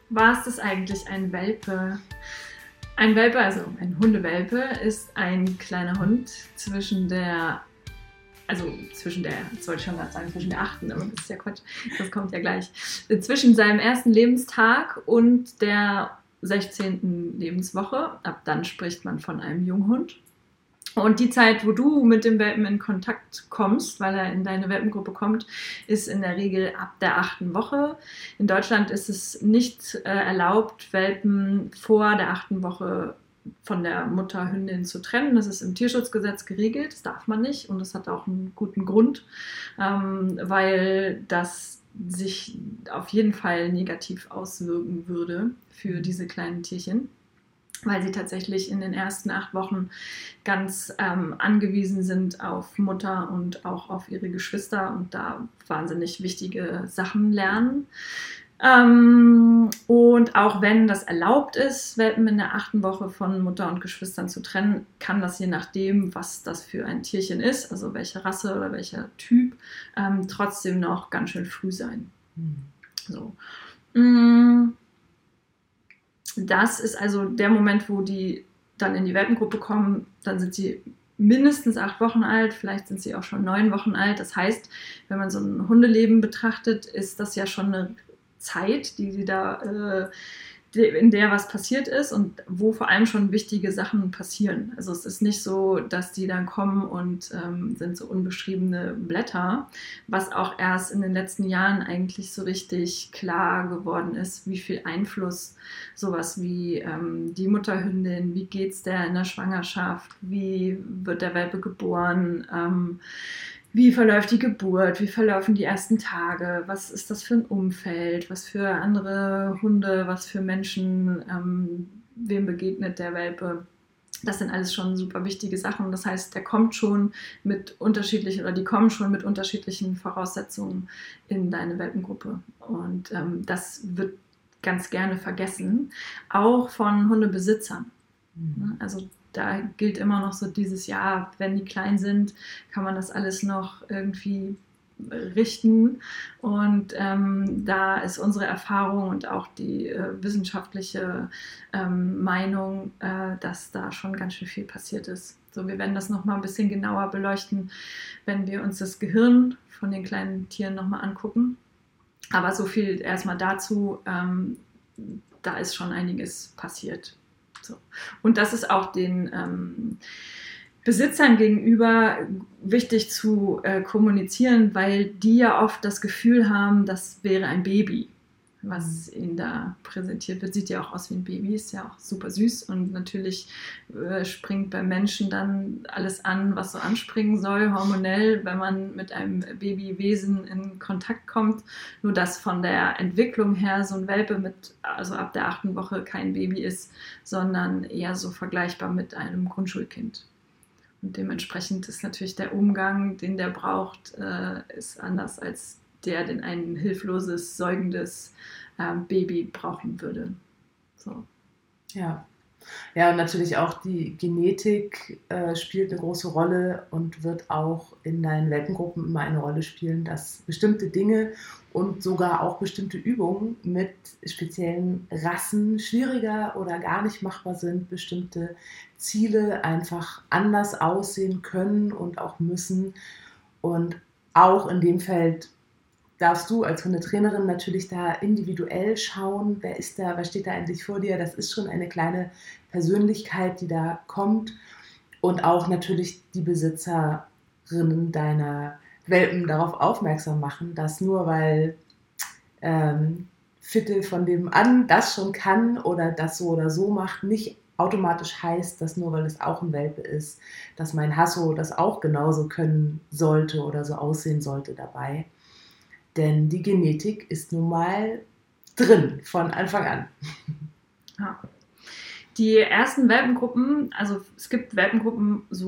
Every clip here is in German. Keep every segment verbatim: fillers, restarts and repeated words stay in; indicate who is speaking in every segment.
Speaker 1: Was ist eigentlich ein Welpe? Ein Welpe, also ein Hundewelpe, ist ein kleiner Hund zwischen der, also zwischen der, jetzt wollte ich schon gerade sagen, zwischen der achten, aber das ist ja Quatsch, das kommt ja gleich, zwischen seinem ersten Lebenstag und der sechzehnten Lebenswoche. Ab dann spricht man von einem Junghund. Und die Zeit, wo du mit dem Welpen in Kontakt kommst, weil er in deine Welpengruppe kommt, ist in der Regel ab der achten Woche. In Deutschland ist es nicht äh, erlaubt, Welpen vor der achten Woche von der Mutterhündin zu trennen. Das ist im Tierschutzgesetz geregelt, das darf man nicht und das hat auch einen guten Grund, ähm, weil das sich auf jeden Fall negativ auswirken würde für diese kleinen Tierchen, weil sie tatsächlich in den ersten acht Wochen ganz ähm, angewiesen sind auf Mutter und auch auf ihre Geschwister und da wahnsinnig wichtige Sachen lernen. Ähm, und auch wenn das erlaubt ist, Welpen in der achten Woche von Mutter und Geschwistern zu trennen, kann das je nachdem, was das für ein Tierchen ist, also welche Rasse oder welcher Typ, ähm, trotzdem noch ganz schön früh sein. Mhm. So. Mm. Das ist also der Moment, wo die dann in die Welpengruppe kommen, dann sind sie mindestens acht Wochen alt, vielleicht sind sie auch schon neun Wochen alt. Das heißt, wenn man so ein Hundeleben betrachtet, ist das ja schon eine Zeit, die sie da, äh, in der was passiert ist und wo vor allem schon wichtige Sachen passieren. Also es ist nicht so, dass die dann kommen und ähm, sind so unbeschriebene Blätter, was auch erst in den letzten Jahren eigentlich so richtig klar geworden ist, wie viel Einfluss sowas wie ähm, die Mutterhündin, wie geht's der in der Schwangerschaft, wie wird der Welpe geboren, ähm, wie verläuft die Geburt, wie verlaufen die ersten Tage, was ist das für ein Umfeld, was für andere Hunde, was für Menschen, ähm, wem begegnet der Welpe. Das sind alles schon super wichtige Sachen. Das heißt, der kommt schon mit unterschiedlichen, oder die kommen schon mit unterschiedlichen Voraussetzungen in deine Welpengruppe. Und ähm, das wird ganz gerne vergessen, auch von Hundebesitzern. Mhm. Also da gilt immer noch so dieses Jahr, wenn die klein sind, kann man das alles noch irgendwie richten. Und ähm, da ist unsere Erfahrung und auch die äh, wissenschaftliche ähm, Meinung, äh, dass da schon ganz schön viel passiert ist. So, wir werden das nochmal ein bisschen genauer beleuchten, wenn wir uns das Gehirn von den kleinen Tieren nochmal angucken. Aber so viel erstmal dazu, ähm, da ist schon einiges passiert. So. Und das ist auch den ähm, Besitzern gegenüber wichtig zu äh, kommunizieren, weil die ja oft das Gefühl haben, das wäre ein Baby, was ihnen da präsentiert wird. Sieht ja auch aus wie ein Baby, ist ja auch super süß und natürlich äh, springt beim Menschen dann alles an, was so anspringen soll, hormonell, wenn man mit einem Babywesen in Kontakt kommt. Nur dass von der Entwicklung her so ein Welpe mit, also ab der achten Woche kein Baby ist, sondern eher so vergleichbar mit einem Grundschulkind. Und dementsprechend ist natürlich der Umgang, den der braucht, äh, ist anders als der, den ein hilfloses, säugendes äh, Baby brauchen würde. So.
Speaker 2: Ja. Ja, und natürlich auch die Genetik äh, spielt eine große Rolle und wird auch in deinen Welpengruppen immer eine Rolle spielen, dass bestimmte Dinge und sogar auch bestimmte Übungen mit speziellen Rassen schwieriger oder gar nicht machbar sind, bestimmte Ziele einfach anders aussehen können und auch müssen. Und auch in dem Feld darfst du als Hundetrainerin natürlich da individuell schauen, wer ist da, was steht da eigentlich vor dir. Das ist schon eine kleine Persönlichkeit, die da kommt. Und auch natürlich die Besitzerinnen deiner Welpen darauf aufmerksam machen, dass nur weil ähm, Fitte von dem an das schon kann oder das so oder so macht, nicht automatisch heißt, dass nur weil es auch ein Welpe ist, dass mein Hasso das auch genauso können sollte oder so aussehen sollte dabei. Denn die Genetik ist nun mal drin von Anfang an.
Speaker 1: Ja. Die ersten Welpengruppen, also es gibt Welpengruppen so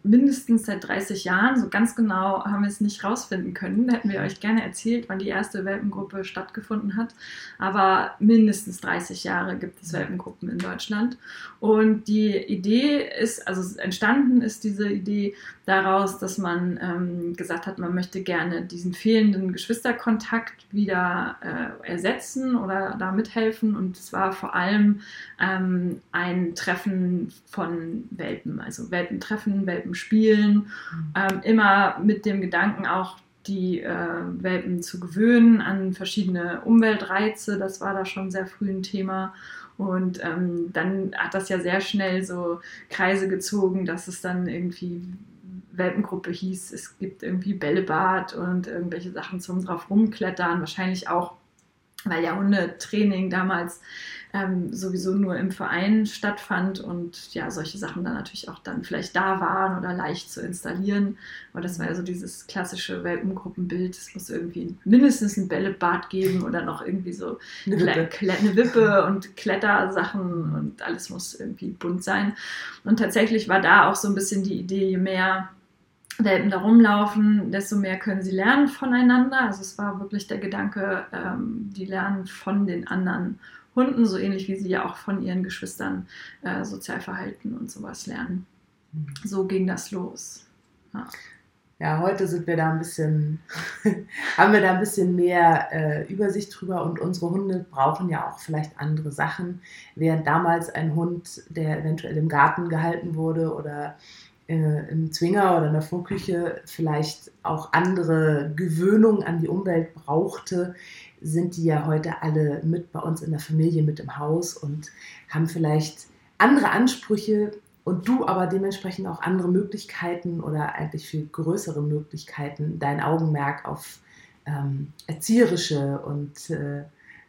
Speaker 1: mindestens seit dreißig Jahren. So ganz genau haben wir es nicht rausfinden können. Da hätten wir euch gerne erzählt, wann die erste Welpengruppe stattgefunden hat. Aber mindestens dreißig Jahre gibt es Welpengruppen in Deutschland. Und die Idee ist, also entstanden ist diese Idee daraus, dass man ähm, gesagt hat, man möchte gerne diesen fehlenden Geschwisterkontakt wieder äh, ersetzen oder da mithelfen. Und es war vor allem ähm, ein Treffen von Welpen, also Welpentreffen, Welpenspielen, mhm. ähm, immer mit dem Gedanken auch, die äh, Welpen zu gewöhnen an verschiedene Umweltreize. Das war da schon sehr früh ein Thema. Und ähm, dann hat das ja sehr schnell so Kreise gezogen, dass es dann irgendwie Welpengruppe hieß, es gibt irgendwie Bällebad und irgendwelche Sachen zum drauf rumklettern, wahrscheinlich auch, weil ja Hundetraining damals ähm, sowieso nur im Verein stattfand und ja, solche Sachen dann natürlich auch dann vielleicht da waren oder leicht zu installieren. Aber das war ja so dieses klassische Welpengruppenbild, es muss irgendwie mindestens ein Bällebad geben oder noch irgendwie so eine Wippe, Kle- eine Wippe und Klettersachen und alles muss irgendwie bunt sein. Und tatsächlich war da auch so ein bisschen die Idee, je mehr Welpen da rumlaufen, desto mehr können sie lernen voneinander. Also es war wirklich der Gedanke, ähm, die lernen von den anderen Hunden, so ähnlich wie sie ja auch von ihren Geschwistern äh, Sozialverhalten und sowas lernen. Mhm. So ging das los. Ja.
Speaker 2: Ja, heute sind wir da ein bisschen, haben wir da ein bisschen mehr äh, Übersicht drüber und unsere Hunde brauchen ja auch vielleicht andere Sachen. Während damals ein Hund, der eventuell im Garten gehalten wurde oder äh, im Zwinger oder in der Vorküche vielleicht auch andere Gewöhnung an die Umwelt brauchte, sind die ja heute alle mit bei uns in der Familie, mit im Haus und haben vielleicht andere Ansprüche und du aber dementsprechend auch andere Möglichkeiten oder eigentlich viel größere Möglichkeiten, dein Augenmerk auf ähm, erzieherische und äh,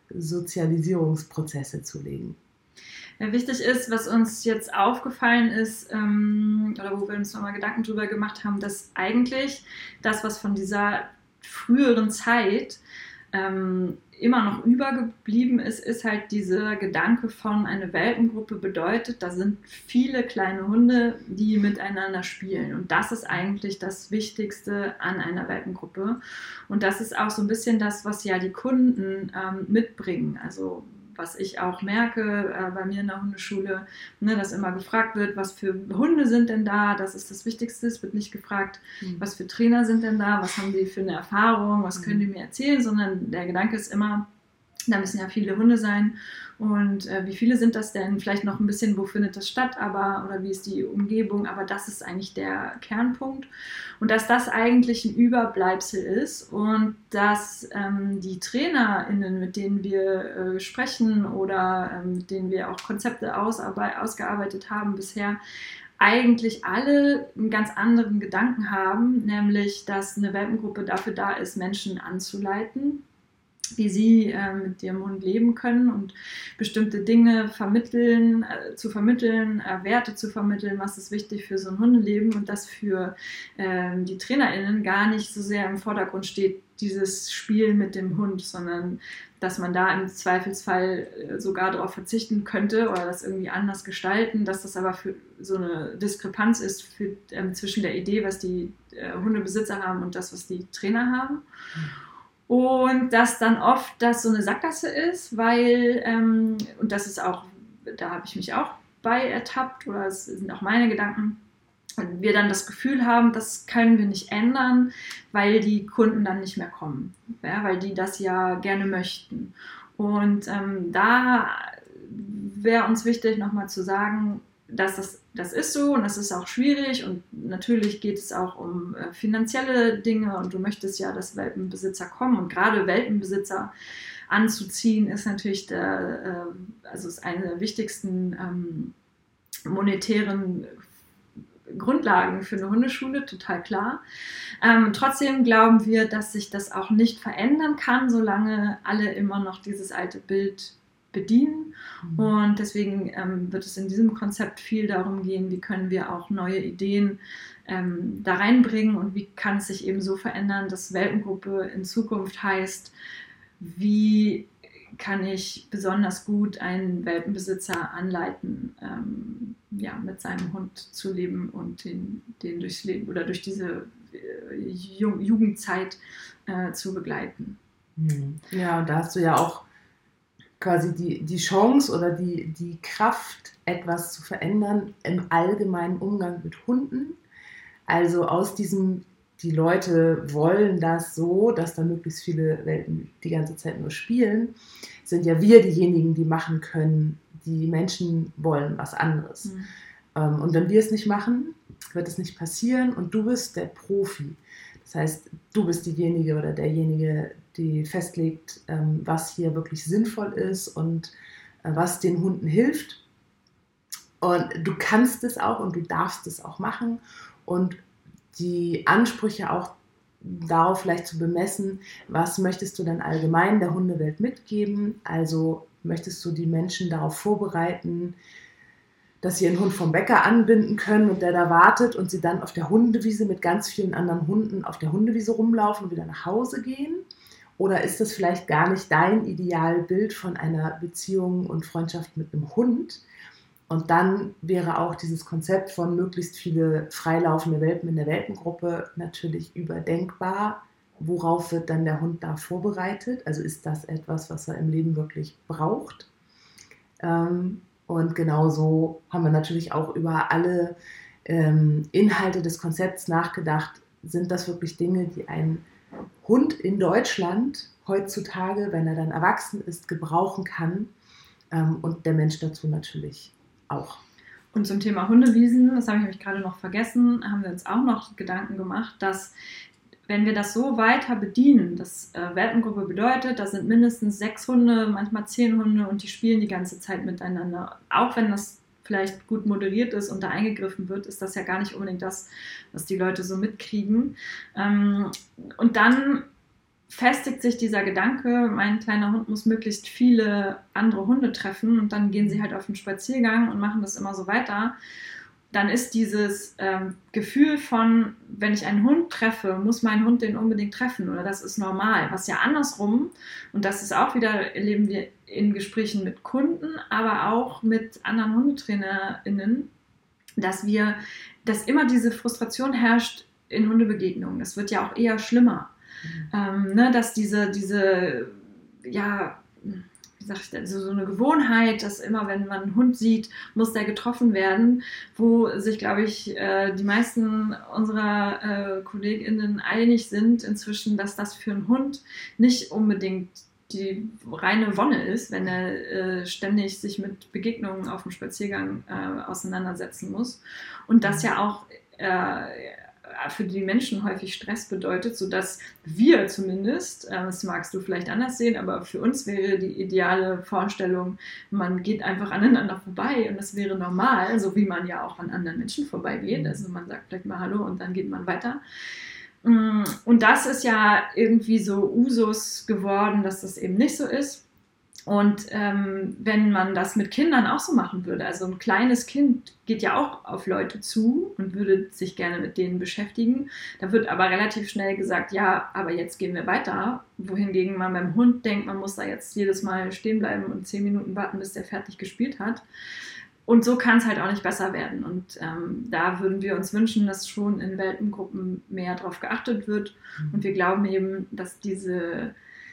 Speaker 2: Sozialisierungsprozesse zu legen.
Speaker 1: Ja, wichtig ist, was uns jetzt aufgefallen ist, ähm, oder wo wir uns nochmal Gedanken drüber gemacht haben, dass eigentlich das, was von dieser früheren Zeit ähm, immer noch übergeblieben ist, ist halt dieser Gedanke von eine Welpengruppe bedeutet, da sind viele kleine Hunde, die miteinander spielen. Und das ist eigentlich das Wichtigste an einer Welpengruppe. Und das ist auch so ein bisschen das, was ja die Kunden ähm, mitbringen. Also was ich auch merke äh, bei mir in der Hundeschule, ne, dass immer gefragt wird, was für Hunde sind denn da, das ist das Wichtigste, es wird nicht gefragt, mhm. was für Trainer sind denn da, was haben die für eine Erfahrung, was mhm. können die mir erzählen, sondern der Gedanke ist immer, da müssen ja viele Hunde sein und äh, wie viele sind das denn, vielleicht noch ein bisschen, wo findet das statt, aber oder wie ist die Umgebung, aber das ist eigentlich der Kernpunkt und dass das eigentlich ein Überbleibsel ist und dass ähm, die TrainerInnen, mit denen wir äh, sprechen oder ähm, mit denen wir auch Konzepte ausarbeit- ausgearbeitet haben bisher, eigentlich alle einen ganz anderen Gedanken haben, nämlich, dass eine Welpengruppe dafür da ist, Menschen anzuleiten, wie sie äh, mit ihrem Hund leben können und bestimmte Dinge vermitteln, äh, zu vermitteln, äh, Werte zu vermitteln, was ist wichtig für so ein Hundeleben und dass für äh, die TrainerInnen gar nicht so sehr im Vordergrund steht, dieses Spiel mit dem Hund, sondern dass man da im Zweifelsfall äh, sogar darauf verzichten könnte oder das irgendwie anders gestalten, dass das aber für so eine Diskrepanz ist für, äh, zwischen der Idee, was die äh, Hundebesitzer haben und das, was die Trainer haben. Mhm. Und dass dann oft das so eine Sackgasse ist, weil, ähm, und das ist auch, da habe ich mich auch bei ertappt, oder es sind auch meine Gedanken, wir dann das Gefühl haben, das können wir nicht ändern, weil die Kunden dann nicht mehr kommen, ja, weil die das ja gerne möchten. Und ähm, da wäre uns wichtig, nochmal zu sagen, dass das, das ist so und das ist auch schwierig und natürlich geht es auch um äh, finanzielle Dinge und du möchtest ja, dass Welpenbesitzer kommen und gerade Welpenbesitzer anzuziehen ist natürlich der, äh, also ist eine der wichtigsten ähm, monetären Grundlagen für eine Hundeschule, total klar. Ähm, trotzdem glauben wir, dass sich das auch nicht verändern kann, solange alle immer noch dieses alte Bild bedienen. Mhm. Und deswegen ähm, wird es in diesem Konzept viel darum gehen, wie können wir auch neue Ideen ähm, da reinbringen und wie kann es sich eben so verändern, dass Welpengruppe in Zukunft heißt, wie kann ich besonders gut einen Welpenbesitzer anleiten, ähm, ja, mit seinem Hund zu leben und den, den durchs Leben oder durch diese äh, Ju- Jugendzeit äh, zu begleiten.
Speaker 2: Ja, und da hast du ja auch quasi die, die Chance oder die, die Kraft, etwas zu verändern im allgemeinen Umgang mit Hunden. Also aus diesem, die Leute wollen das so, dass da möglichst viele Welpen die ganze Zeit nur spielen, sind ja wir diejenigen, die machen können, die Menschen wollen was anderes. Mhm. Und wenn wir es nicht machen, wird es nicht passieren und du bist der Profi. Das heißt, du bist diejenige oder derjenige, die festlegt, was hier wirklich sinnvoll ist und was den Hunden hilft. Und du kannst es auch und du darfst es auch machen. Und die Ansprüche auch darauf vielleicht zu bemessen, was möchtest du denn allgemein der Hundewelt mitgeben? Also möchtest du die Menschen darauf vorbereiten, dass sie ihren Hund vom Bäcker anbinden können und der da wartet und sie dann auf der Hundewiese mit ganz vielen anderen Hunden auf der Hundewiese rumlaufen und wieder nach Hause gehen? Oder ist das vielleicht gar nicht dein Idealbild von einer Beziehung und Freundschaft mit einem Hund? Und dann wäre auch dieses Konzept von möglichst viele freilaufende Welpen in der Welpengruppe natürlich überdenkbar. Worauf wird dann der Hund da vorbereitet? Also ist das etwas, was er im Leben wirklich braucht? Ähm, und genauso haben wir natürlich auch über alle ähm, Inhalte des Konzepts nachgedacht. Sind das wirklich Dinge, die ein Hund in Deutschland heutzutage, wenn er dann erwachsen ist, gebrauchen kann? Ähm, und der Mensch dazu natürlich auch.
Speaker 1: Und zum Thema Hundewiesen, das habe ich nämlich gerade noch vergessen, haben wir uns auch noch Gedanken gemacht, dass wenn wir das so weiter bedienen, das äh, Welpengruppe bedeutet, da sind mindestens sechs Hunde, manchmal zehn Hunde und die spielen die ganze Zeit miteinander. Auch wenn das vielleicht gut moderiert ist und da eingegriffen wird, ist das ja gar nicht unbedingt das, was die Leute so mitkriegen. Ähm, und dann festigt sich dieser Gedanke, mein kleiner Hund muss möglichst viele andere Hunde treffen und dann gehen sie halt auf den Spaziergang und machen das immer so weiter. Dann ist dieses ähm, Gefühl von, wenn ich einen Hund treffe, muss mein Hund den unbedingt treffen oder das ist normal. Was ja andersrum, und das ist auch wieder, erleben wir in Gesprächen mit Kunden, aber auch mit anderen HundetrainerInnen, dass wir, dass immer diese Frustration herrscht in Hundebegegnungen. Das wird ja auch eher schlimmer. Mhm. Ähm, ne, dass diese, diese, ja, wie sag ich denn, so, so eine Gewohnheit, dass immer, wenn man einen Hund sieht, muss der getroffen werden, wo sich, glaube ich, äh, die meisten unserer äh, KollegInnen einig sind inzwischen, dass das für einen Hund nicht unbedingt die reine Wonne ist, wenn er äh, ständig sich mit Begegnungen auf dem Spaziergang äh, auseinandersetzen muss. Und das ja auch äh, für die Menschen häufig Stress bedeutet, sodass wir zumindest, äh, das magst du vielleicht anders sehen, aber für uns wäre die ideale Vorstellung, man geht einfach aneinander vorbei und das wäre normal, so wie man ja auch an anderen Menschen vorbeigeht. Also man sagt vielleicht mal Hallo und dann geht man weiter. Und das ist ja irgendwie so Usus geworden, dass das eben nicht so ist. Und ähm, wenn man das mit Kindern auch so machen würde, also ein kleines Kind geht ja auch auf Leute zu und würde sich gerne mit denen beschäftigen, da wird aber relativ schnell gesagt, ja, aber jetzt gehen wir weiter, wohingegen man beim Hund denkt, man muss da jetzt jedes Mal stehen bleiben und zehn Minuten warten, bis der fertig gespielt hat. Und so kann es halt auch nicht besser werden. Und ähm, da würden wir uns wünschen, dass schon in Welpengruppen mehr darauf geachtet wird. Und wir glauben eben, dass diese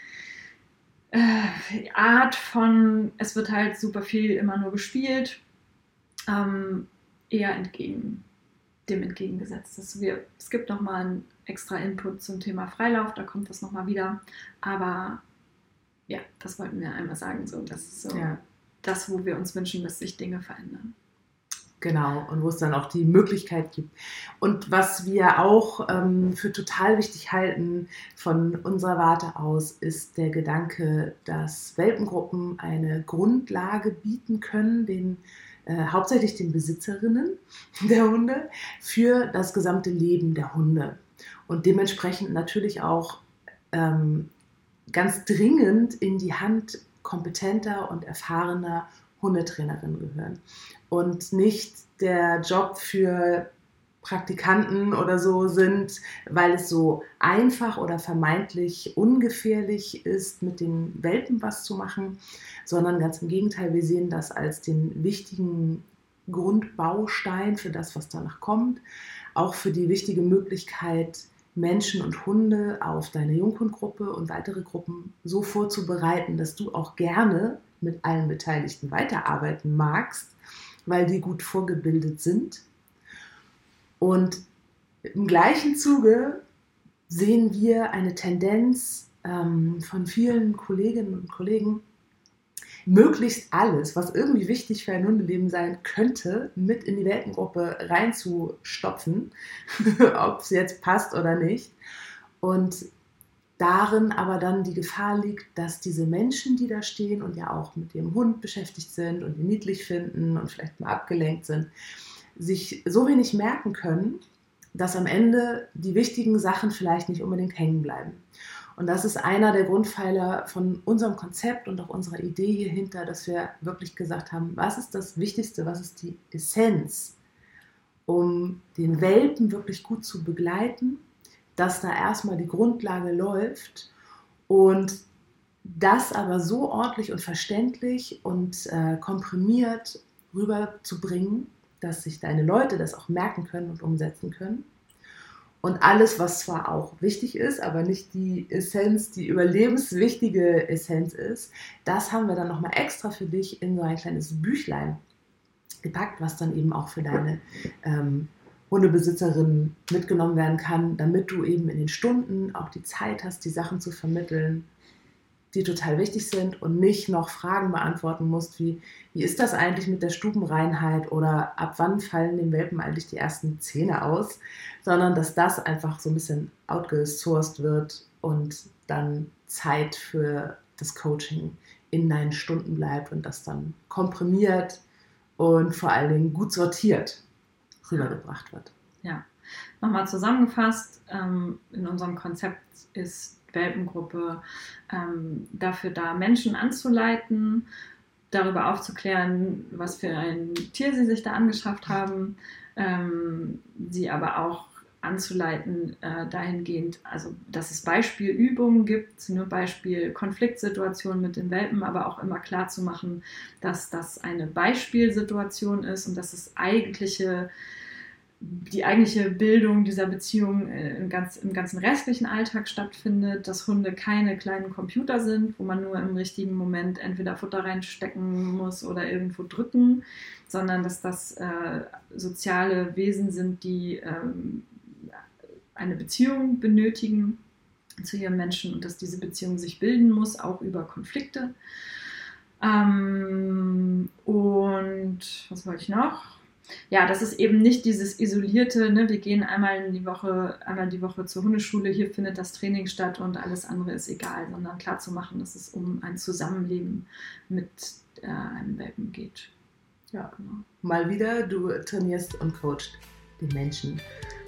Speaker 1: äh, Art von, es wird halt super viel immer nur gespielt, ähm, eher entgegen, dem entgegengesetzt ist. Wir, es gibt nochmal einen extra Input zum Thema Freilauf, da kommt das nochmal wieder. Aber ja, das wollten wir einmal sagen. So, das ist so. Ja. Das, wo wir uns wünschen, dass sich Dinge verändern.
Speaker 2: Genau, und wo es dann auch die Möglichkeit gibt. Und was wir auch ähm, für total wichtig halten von unserer Warte aus, ist der Gedanke, dass Welpengruppen eine Grundlage bieten können, den, äh, hauptsächlich den Besitzerinnen der Hunde, für das gesamte Leben der Hunde. Und dementsprechend natürlich auch ähm, ganz dringend in die Hand kompetenter und erfahrener Hundetrainerin gehören. Und nicht der Job für Praktikanten oder so sind, weil es so einfach oder vermeintlich ungefährlich ist, mit den Welpen was zu machen, sondern ganz im Gegenteil, wir sehen das als den wichtigen Grundbaustein für das, was danach kommt, auch für die wichtige Möglichkeit, Menschen und Hunde auf deine Junghundgruppe und weitere Gruppen so vorzubereiten, dass du auch gerne mit allen Beteiligten weiterarbeiten magst, weil die gut vorgebildet sind. Und im gleichen Zuge sehen wir eine Tendenz ähm, von vielen Kolleginnen und Kollegen, möglichst alles, was irgendwie wichtig für ein Hundeleben sein könnte, mit in die Welpengruppe reinzustopfen, ob es jetzt passt oder nicht. Und darin aber dann die Gefahr liegt, dass diese Menschen, die da stehen und ja auch mit ihrem Hund beschäftigt sind und ihn niedlich finden und vielleicht mal abgelenkt sind, sich so wenig merken können, dass am Ende die wichtigen Sachen vielleicht nicht unbedingt hängen bleiben. Und das ist einer der Grundpfeiler von unserem Konzept und auch unserer Idee hierhinter, dass wir wirklich gesagt haben, was ist das Wichtigste, was ist die Essenz, um den Welpen wirklich gut zu begleiten, dass da erstmal die Grundlage läuft und das aber so ordentlich und verständlich und äh, komprimiert rüberzubringen, dass sich deine Leute das auch merken können und umsetzen können. Und alles, was zwar auch wichtig ist, aber nicht die Essenz, die überlebenswichtige Essenz ist, das haben wir dann nochmal extra für dich in so ein kleines Büchlein gepackt, was dann eben auch für deine ähm, Hundebesitzerinnen mitgenommen werden kann, damit du eben in den Stunden auch die Zeit hast, die Sachen zu vermitteln, die total wichtig sind und nicht noch Fragen beantworten musst, wie, wie ist das eigentlich mit der Stubenreinheit oder ab wann fallen den Welpen eigentlich die ersten Zähne aus, sondern dass das einfach so ein bisschen outgesourced wird und dann Zeit für das Coaching in deinen Stunden bleibt und das dann komprimiert und vor allen Dingen gut sortiert rübergebracht wird.
Speaker 1: Ja, nochmal zusammengefasst, ähm, in unserem Konzept ist Welpengruppe ähm, dafür da, Menschen anzuleiten, darüber aufzuklären, was für ein Tier sie sich da angeschafft haben, ähm, sie aber auch anzuleiten äh, dahingehend, also dass es Beispielübungen gibt, nur Beispiel Konfliktsituationen mit den Welpen, aber auch immer klar zu machen, dass das eine Beispielsituation ist und dass es eigentliche die eigentliche Bildung dieser Beziehung im, ganz, im ganzen restlichen Alltag stattfindet, dass Hunde keine kleinen Computer sind, wo man nur im richtigen Moment entweder Futter reinstecken muss oder irgendwo drücken, sondern dass das äh, soziale Wesen sind, die ähm, eine Beziehung benötigen zu ihren Menschen und dass diese Beziehung sich bilden muss, auch über Konflikte. Ähm, und was wollte ich noch? Ja, das ist eben nicht dieses isolierte, ne, wir gehen einmal in die Woche, einmal die Woche zur Hundeschule, hier findet das Training statt und alles andere ist egal, sondern klar zu machen, dass es um ein Zusammenleben mit äh, einem Welpen geht.
Speaker 2: Ja, genau. Mal wieder, du trainierst und coachst den Menschen